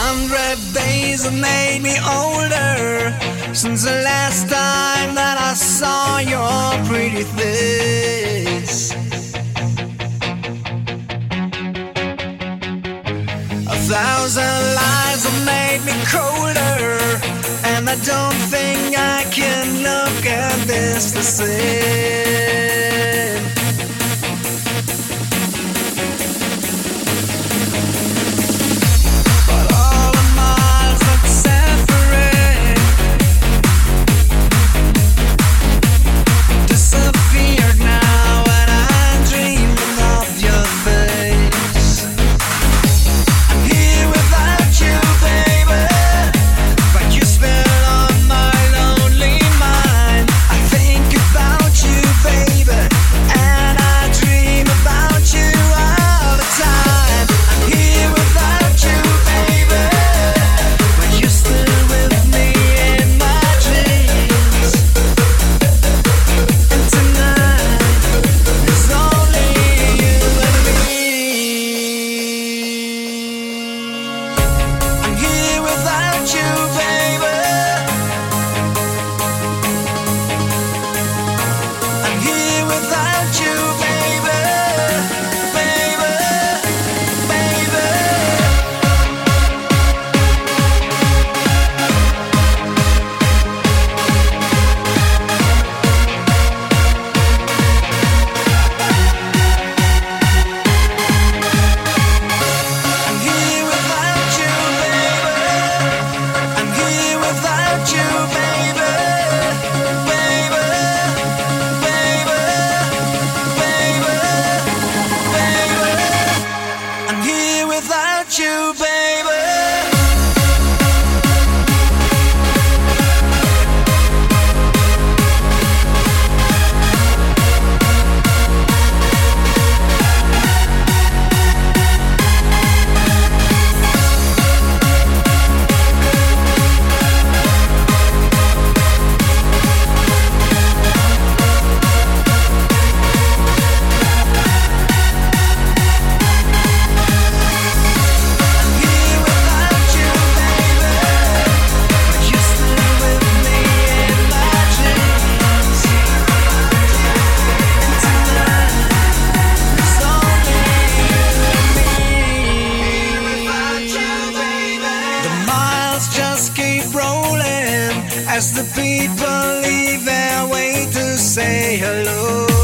100 days have made me older since the last time that I saw your pretty face. 1,000 lives have made me colder, and I don't think I can look at this the same. But all the miles that separate disappeared now when I'm dreaming of your face. I'm here without you, baby, but you spill on my lonely mind. I think about you, baby, and I dream about you all the time. I'm here without you, baby, but you're still with me in my dreams. And tonight it's only you and me. I'm here without you, baby. I'm here without you, baby, baby, baby. I'm here without you, baby. I'm here without you, baby, baby, baby, baby, baby. I'm here without you, baby. I'm here without you, baby, but you're still with me in my dreams. And tonight it's only you and me. The miles just keep rolling as the people leave their way to say hello.